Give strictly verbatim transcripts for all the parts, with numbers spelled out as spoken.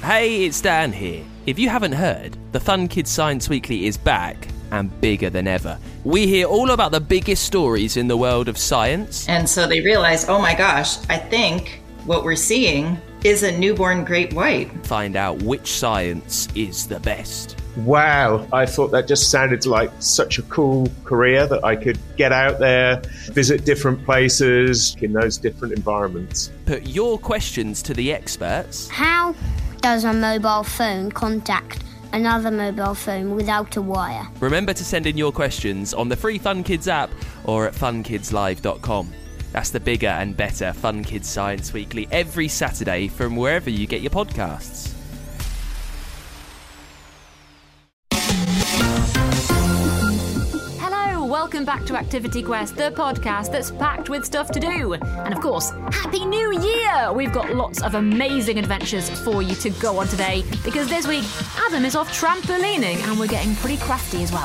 Hey, it's Dan here. If you haven't heard, the Fun Kids Science Weekly is back and bigger than ever. We hear all about the biggest stories in the world of science. And so they realize, oh my gosh, I think what we're seeing is a newborn great white. Find out which science is the best. Wow, I thought that just sounded like such a cool career that I could get out there, visit different places in those different environments. Put your questions to the experts. How does a mobile phone contact another mobile phone without a wire? Remember to send in your questions on the free Fun Kids app or at fun kids live dot com. That's the bigger and better Fun Kids Science Weekly every Saturday from wherever you get your podcasts. Welcome back to Activity Quest, the podcast that's packed with stuff to do. And of course, Happy New Year! We've got lots of amazing adventures for you to go on today, because this week, Adam is off trampolining and we're getting pretty crafty as well.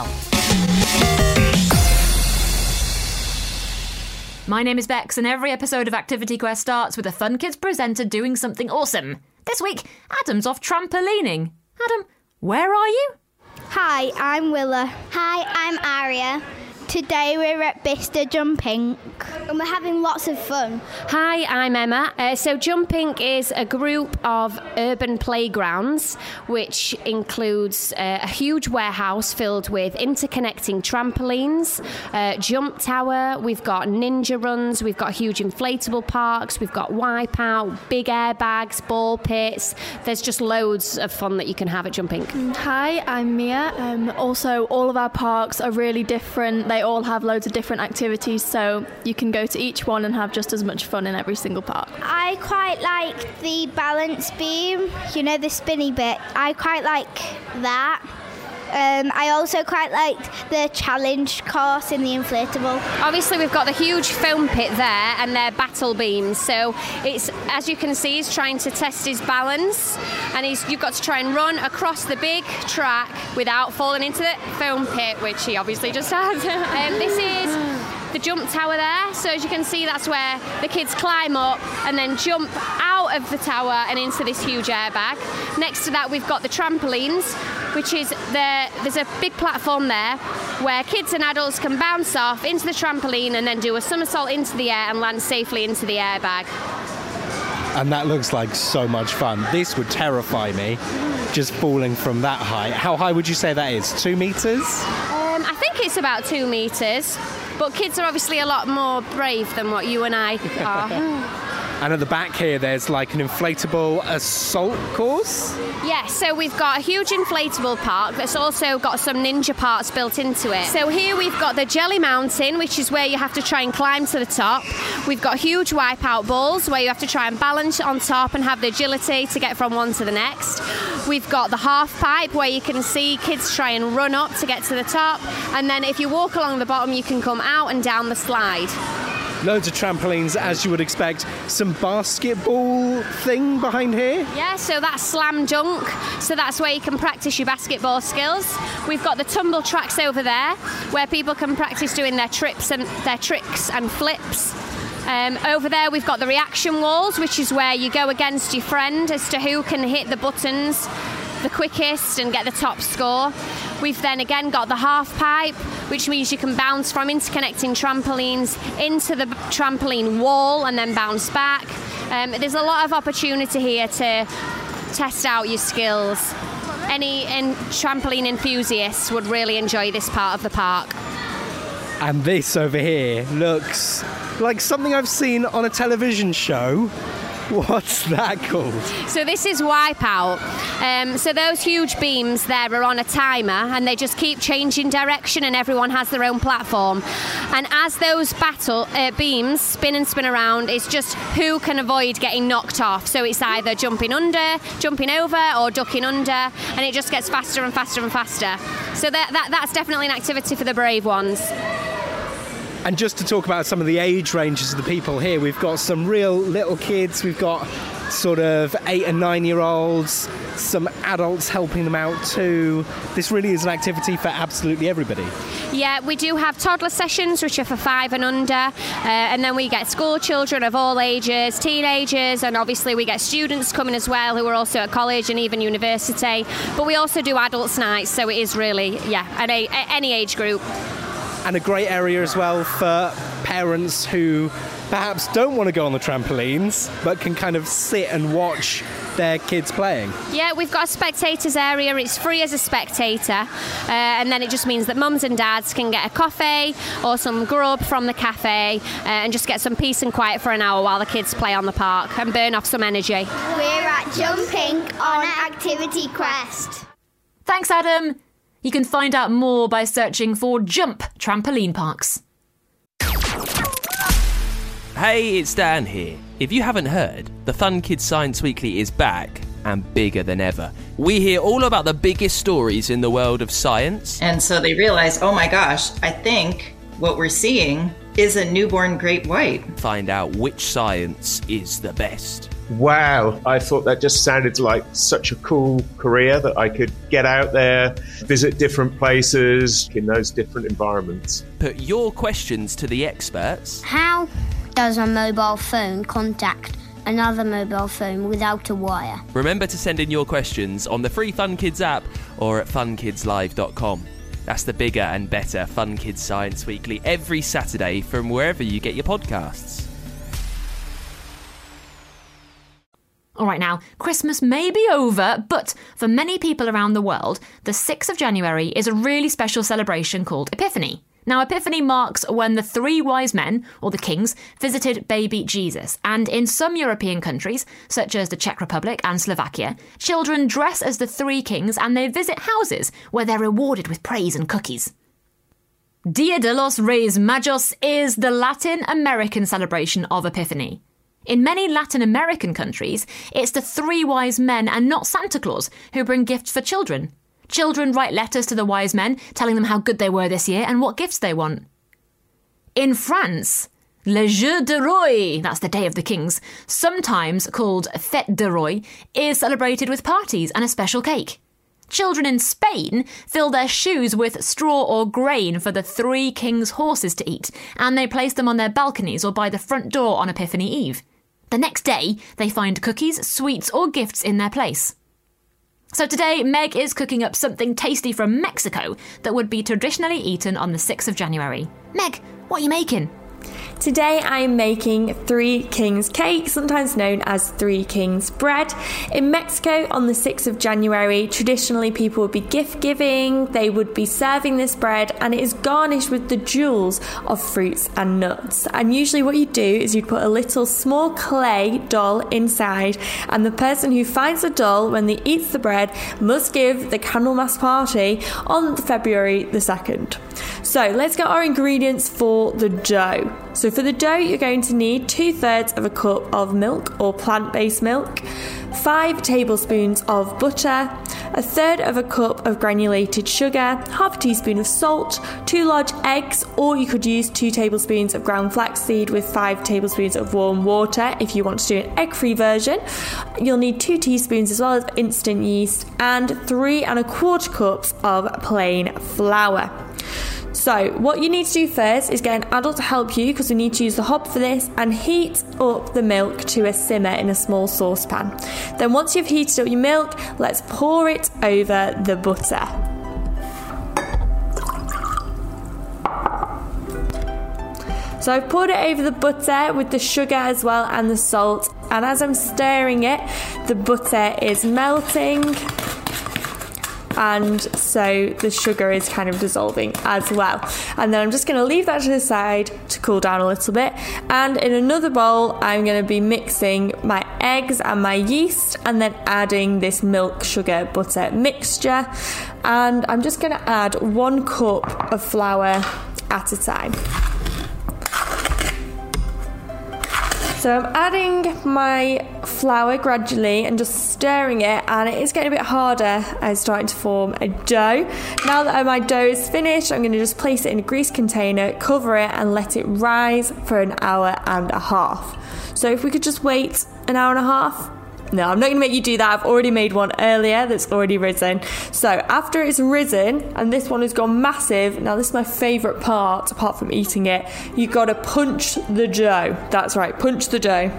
My name is Bex, and every episode of Activity Quest starts with a Fun Kids presenter doing something awesome. This week, Adam's off trampolining. Adam, where are you? Hi, I'm Willa. Hi, I'm Aria. Today we're at Bicester Jumping and we're having lots of fun. Hi, I'm Emma. Uh, so Jumping is a group of urban playgrounds which includes uh, a huge warehouse filled with interconnecting trampolines, uh, jump tower, we've got ninja runs, we've got huge inflatable parks, we've got wipeout, big airbags, ball pits. There's just loads of fun that you can have at Jumping. Hi, I'm Mia. Um, also, all of our parks are really different. They all have loads of different activities, so you can go to each one and have just as much fun in every single park. I quite like the balance beam, you know, the spinny bit. I quite like that. Um, I also quite liked the challenge course in the inflatable. Obviously, we've got the huge foam pit there and their battle beams. So it's, as you can see, he's trying to test his balance, and he's you've got to try and run across the big track without falling into the foam pit, which he obviously just has. um, this is the jump tower there. So as you can see, that's where the kids climb up and then jump out of the tower and into this huge airbag. Next to that, we've got the trampolines, which is there. There's a big platform there where kids and adults can bounce off into the trampoline and then do a somersault into the air and land safely into the airbag. And that looks like so much fun. This would terrify me, just falling from that height. How high would you say that is? Two metres? Um, I think it's about two metres, but kids are obviously a lot more brave than what you and I are. And at the back here, there's like an inflatable assault course? Yes, so we've got a huge inflatable park that's also got some ninja parts built into it. So here we've got the Jelly Mountain, which is where you have to try and climb to the top. We've got huge wipeout balls where you have to try and balance on top and have the agility to get from one to the next. We've got the half pipe where you can see kids try and run up to get to the top. And then if you walk along the bottom, you can come out and down the slide. Loads of trampolines, as you would expect. Some basketball thing behind here? Yeah, so that's slam dunk. So that's where you can practice your basketball skills. We've got the tumble tracks over there, where people can practice doing their trips and their tricks and flips. Um, over there we've got the reaction walls, which is where you go against your friend as to who can hit the buttons the quickest and get the top score. We've then again got the half pipe, which means you can bounce from interconnecting trampolines into the trampoline wall and then bounce back. Um, there's a lot of opportunity here to test out your skills. Any in, trampoline enthusiasts would really enjoy this part of the park. And this over here looks like something I've seen on a television show. What's that called? So this is Wipeout. Um, so those huge beams there are on a timer and they just keep changing direction and everyone has their own platform. And as those battle uh, beams spin and spin around, it's just who can avoid getting knocked off. So it's either jumping under, jumping over or ducking under, and it just gets faster and faster and faster. So that, that that's definitely an activity for the brave ones. And just to talk about some of the age ranges of the people here, we've got some real little kids, we've got sort of eight and nine year olds, some adults helping them out too. This really is an activity for absolutely everybody. Yeah, we do have toddler sessions, which are for five and under, uh, and then we get school children of all ages, teenagers, and obviously we get students coming as well who are also at college and even university. But we also do adults nights, so it is really, yeah, an a- any age group. And a great area as well for parents who perhaps don't want to go on the trampolines, but can kind of sit and watch their kids playing. Yeah, we've got a spectators area. It's free as a spectator, uh, and then it just means that mums and dads can get a coffee or some grub from the cafe uh, and just get some peace and quiet for an hour while the kids play on the park and burn off some energy. We're at Jumping on Activity Quest. Thanks, Adam. You can find out more by searching for Jump Trampoline Parks. Hey, it's Dan here. If you haven't heard, the Fun Kids Science Weekly is back and bigger than ever. We hear all about the biggest stories in the world of science. And so they realize, oh my gosh, I think what we're seeing is a newborn great white. Find out which science is the best. Wow, I thought that just sounded like such a cool career that I could get out there, visit different places in those different environments. Put your questions to the experts. How does a mobile phone contact another mobile phone without a wire? Remember to send in your questions on the free Fun Kids app or at fun kids live dot com. That's the bigger and better Fun Kids Science Weekly every Saturday from wherever you get your podcasts. All right, now, Christmas may be over, but for many people around the world, the sixth of January is a really special celebration called Epiphany. Now, Epiphany marks when the three wise men, or the kings, visited baby Jesus. And in some European countries, such as the Czech Republic and Slovakia, children dress as the three kings and they visit houses where they're rewarded with praise and cookies. Dia de los Reyes Magos is the Latin American celebration of Epiphany. In many Latin American countries, it's the three wise men and not Santa Claus who bring gifts for children. Children write letters to the wise men telling them how good they were this year and what gifts they want. In France, Le Jour de Roi, that's the Day of the Kings, sometimes called Fête de Roi, is celebrated with parties and a special cake. Children in Spain fill their shoes with straw or grain for the three kings' horses to eat, and they place them on their balconies or by the front door on Epiphany Eve. The next day, they find cookies, sweets or gifts in their place. So today, Meg is cooking up something tasty from Mexico that would be traditionally eaten on the sixth of January. Meg, what are you making? Today I am making Three Kings cake, sometimes known as Three Kings bread. In Mexico on the sixth of January, traditionally people would be gift giving, they would be serving this bread, and it is garnished with the jewels of fruits and nuts. And usually what you do is you'd put a little small clay doll inside, and the person who finds the doll when they eat the bread must give the Candlemas party on February the second. So let's get our ingredients for the dough. So for the dough, you're going to need two thirds of a cup of milk or plant-based milk, five tablespoons of butter, a third of a cup of granulated sugar, half a teaspoon of salt, two large eggs, or you could use two tablespoons of ground flaxseed with five tablespoons of warm water if you want to do an egg-free version. You'll need two teaspoons as well of instant yeast and three and a quarter cups of plain flour. So what you need to do first is get an adult to help you, because we need to use the hob for this, and heat up the milk to a simmer in a small saucepan. Then once you've heated up your milk, let's pour it over the butter. So I've poured it over the butter with the sugar as well and the salt, and as I'm stirring it, the butter is melting. And so the sugar is kind of dissolving as well. And then I'm just going to leave that to the side to cool down a little bit. And in another bowl, I'm going to be mixing my eggs and my yeast, and then adding this milk, sugar, butter mixture. And I'm just going to add one cup of flour at a time. So I'm adding my flour gradually and just stirring it, and it is getting a bit harder as it's starting to form a dough. Now that my dough is finished, I'm going to just place it in a greased container, cover it and let it rise for an hour and a half. So if we could just wait an hour and a half, No, I'm not going to make you do that. I've already made one earlier that's already risen. So after it's risen, and this one has gone massive, now this is my favourite part, apart from eating it, you've got to punch the dough. That's right, punch the dough.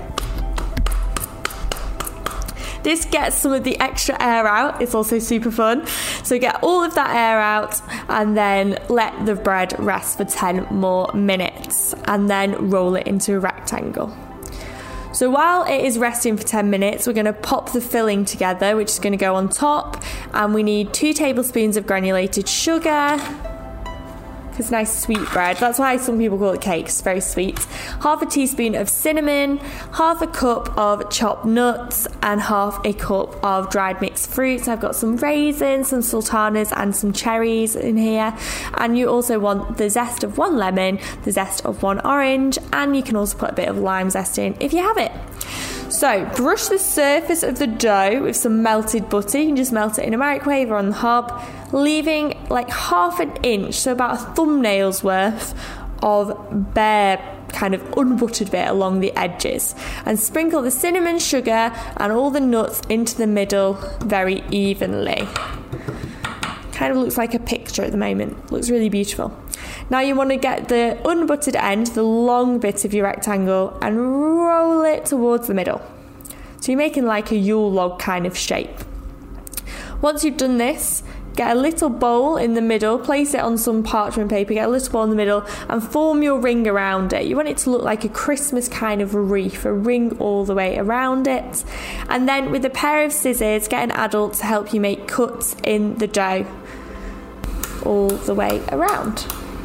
This gets some of the extra air out. It's also super fun. So get all of that air out and then let the bread rest for ten more minutes and then roll it into a rectangle. So while it is resting for ten minutes, we're going to pop the filling together, which is going to go on top. And we need two tablespoons of granulated sugar. It's nice sweet bread. That's why some people call it cake. It's very sweet. Half a teaspoon of cinnamon, half a cup of chopped nuts, and half a cup of dried mixed fruits. I've got some raisins, some sultanas, and some cherries in here. And you also want the zest of one lemon, the zest of one orange, and you can also put a bit of lime zest in if you have it. So brush the surface of the dough with some melted butter. You can just melt it in a microwave or on the hob, leaving like half an inch, so about a thumbnail's worth of bare kind of unbuttered bit along the edges, and sprinkle the cinnamon, sugar and all the nuts into the middle very evenly. Kind of looks like a picture at the moment. Looks really beautiful. Now you want to get the unbuttered end, the long bit of your rectangle, and roll it towards the middle. So you're making like a Yule log kind of shape. Once you've done this, get a little bowl in the middle, place it on some parchment paper, get a little bowl in the middle and form your ring around it. You want it to look like a Christmas kind of wreath, a ring all the way around it. And then with a pair of scissors, get an adult to help you make cuts in the dough all the way around.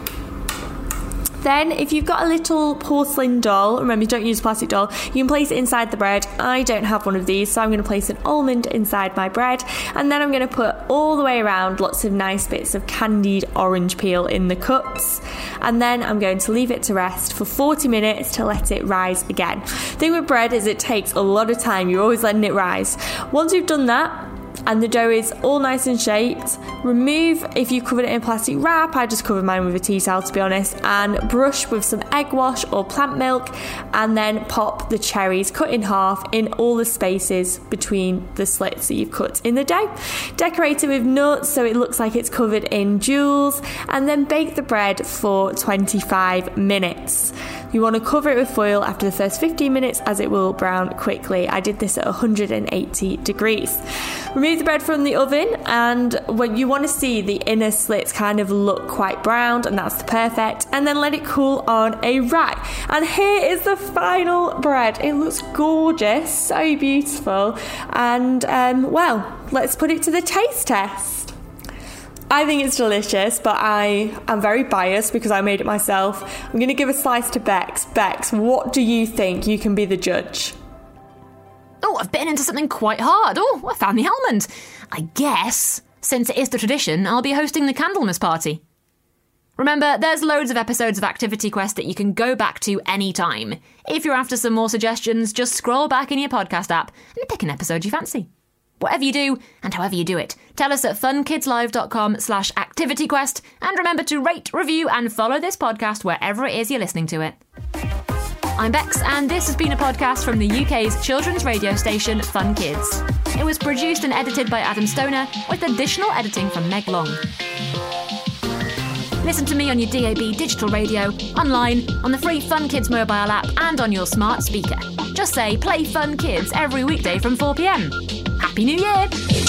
Then if you've got a little porcelain doll, remember you don't use a plastic doll, you can place it inside the bread. I don't have one of these, so I'm going to place an almond inside my bread, and then I'm going to put all the way around lots of nice bits of candied orange peel in the cuts, and then I'm going to leave it to rest for forty minutes to let it rise again. The thing with bread is it takes a lot of time. You're always letting it rise. Once you've done that and the dough is all nice and shaped, remove, if you covered it in plastic wrap, I just covered mine with a tea towel to be honest, and brush with some egg wash or plant milk, and then pop the cherries cut in half in all the spaces between the slits that you've cut in the dough. Decorate it with nuts so it looks like it's covered in jewels, and then bake the bread for twenty-five minutes. You want to cover it with foil after the first fifteen minutes as it will brown quickly. I did this at one hundred eighty degrees. Remove the bread from the oven, and when you want to see the inner slits kind of look quite browned, and that's the perfect, and then let it cool on a rack. And here is the final bread. It looks gorgeous, so beautiful, and um, well, let's put it to the taste test. I think it's delicious, but I am very biased because I made it myself. I'm going to give a slice to Bex. Bex, what do you think? You can be the judge. Oh, I've bitten into something quite hard. Oh, I found the almond. I guess, since it is the tradition, I'll be hosting the Candlemas party. Remember, there's loads of episodes of Activity Quest that you can go back to anytime. If you're after some more suggestions, just scroll back in your podcast app and pick an episode you fancy. Whatever you do, and however you do it, tell us at funkidslive.com slash activityquest, and remember to rate, review, and follow this podcast wherever it is you're listening to it. I'm Bex, and this has been a podcast from the U K's children's radio station, Fun Kids. It was produced and edited by Adam Stoner, with additional editing from Meg Long. Listen to me on your D A B digital radio, online, on the free Fun Kids mobile app, and on your smart speaker. Just say, play Fun Kids every weekday from four p.m. Happy New Year!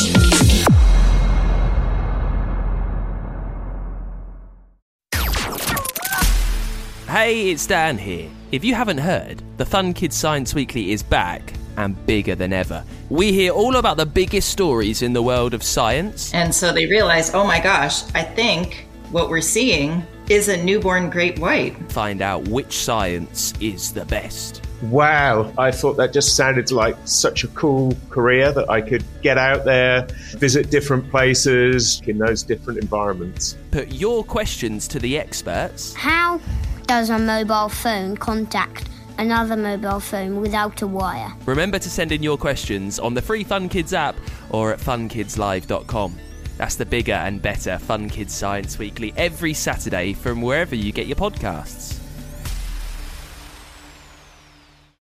Hey, it's Dan here. If you haven't heard, the Fun Kids Science Weekly is back and bigger than ever. We hear all about the biggest stories in the world of science. And so they realize, oh my gosh, I think what we're seeing is a newborn great white. Find out which science is the best. Wow, I thought that just sounded like such a cool career that I could get out there, visit different places in those different environments. Put your questions to the experts. How does a mobile phone contact another mobile phone without a wire? Remember to send in your questions on the free Fun Kids app or at fun kids live dot com. That's the bigger and better Fun Kids Science Weekly every Saturday from wherever you get your podcasts.